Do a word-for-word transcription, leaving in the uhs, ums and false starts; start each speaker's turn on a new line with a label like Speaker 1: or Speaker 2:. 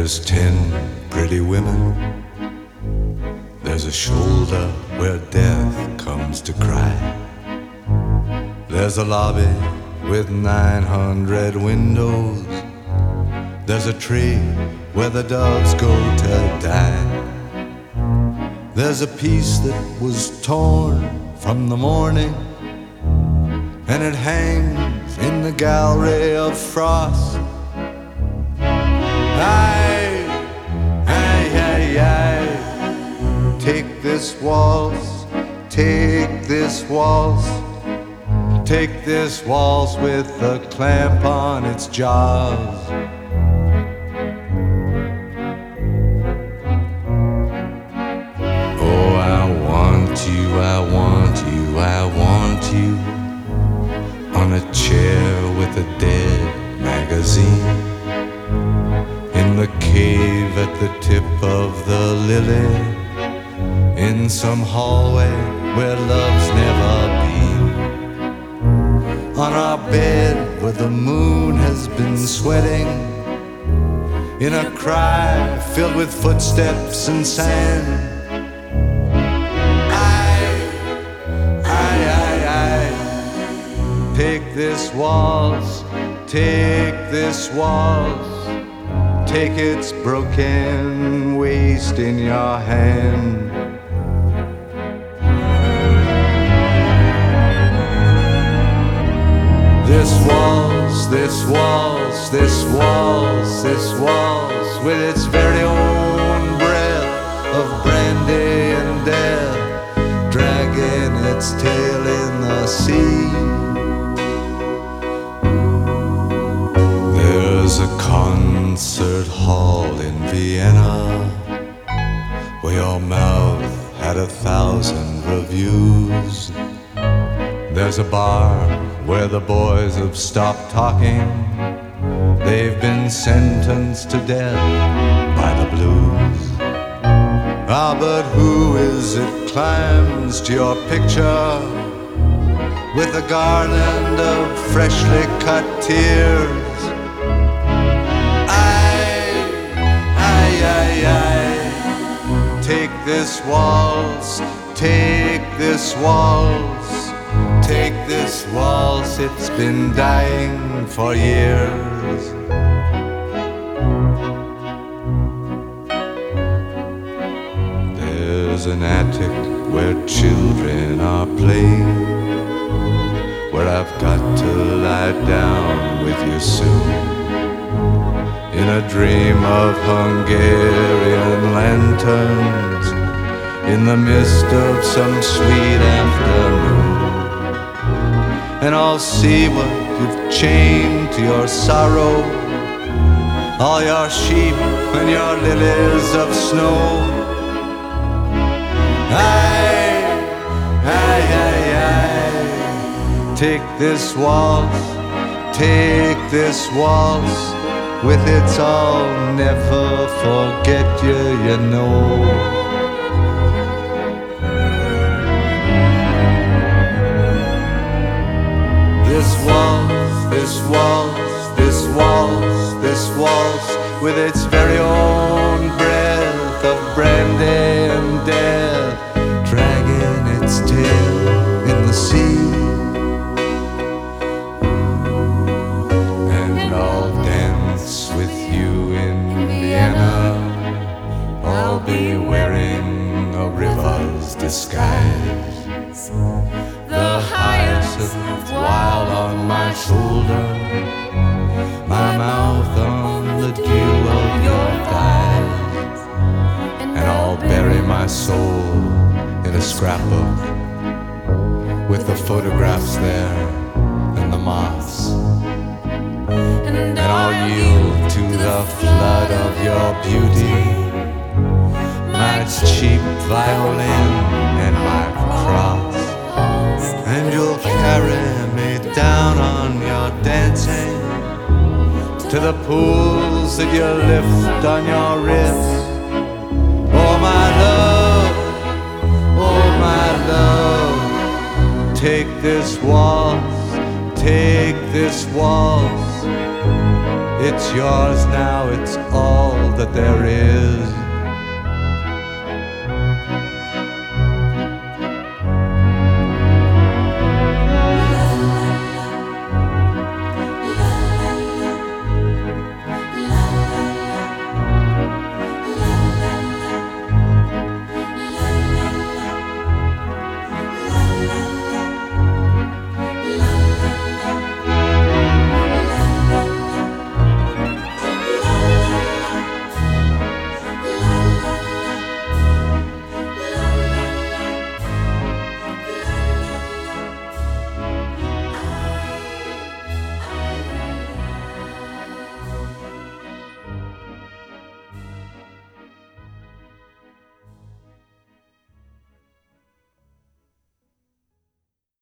Speaker 1: There's ten pretty women. There's a shoulder where death comes to cry. There's a lobby with nine hundred windows. There's a tree where the doves go to die. There's a piece that was torn from the morning, and it hangs in the gallery of frost. Aye, aye, aye, aye. Take this waltz, take this waltz, take this waltz with a clamp on its jaws. Oh, I want you, I want you, I want you on a chair with a dead magazine, in the cave at the tip of the lily, in some hallway where love's never been, on our bed where the moon has been sweating, in a cry filled with footsteps and sand. Aye, aye, aye, aye. Take this waltz, take this waltz, take its broken waist in your hand. This waltz, this waltz, this waltz, this waltz, with its very own breath of brandy and death, dragging its tail in the sea. There's a concert hall in Vienna where your mouth had a thousand reviews. There's a bar where the boys have stopped talking. They've been sentenced to death by the blues. Ah, but who is it climbs to your picture with a garland of freshly cut tears? Aye, aye, aye, aye. Take this waltz, take this waltz, take this waltz, it's been dying for years. There's an attic where children are playing, where I've got to lie down with you soon, in a dream of Hungarian lanterns, in the mist of some sweet afternoon. And I'll see what you've chained to your sorrow, all your sheep and your lilies of snow. Aye, aye, aye, aye. Take this waltz, take this waltz, with its I'll never forget you, you know. This waltz, this waltz, this waltz, this waltz, with its very own breath of brandy and death, dragging its tail in the sea. And I'll dance with you in Vienna, I'll be wearing a river's disguise, the hyacinth wild on my shoulder, my mouth on the dew of your thighs. And I'll bury my soul in a scrapbook with the photographs there and the moths. And I'll yield to the flood of your beauty, my cheap violin and my cross. And you'll carry me down on your dancing to the pools that you lift on your wrist. Oh my love, oh my love, take this waltz, take this waltz, It's yours now, it's all that there is.